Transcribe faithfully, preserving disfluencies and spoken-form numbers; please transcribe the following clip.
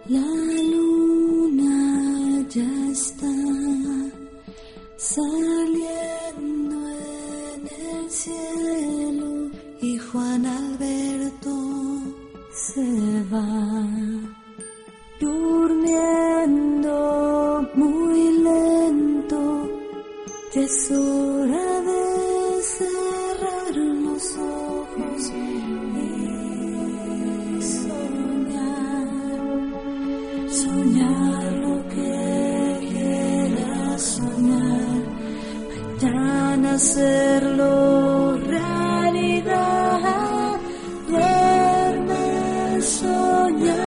La luna ya está saliendo en el cielo y Juan Alberto se va durmiendo muy lento. Es hora de cerrar los ojos y soñar, soñar lo que quieras soñar, mañana hacerlo.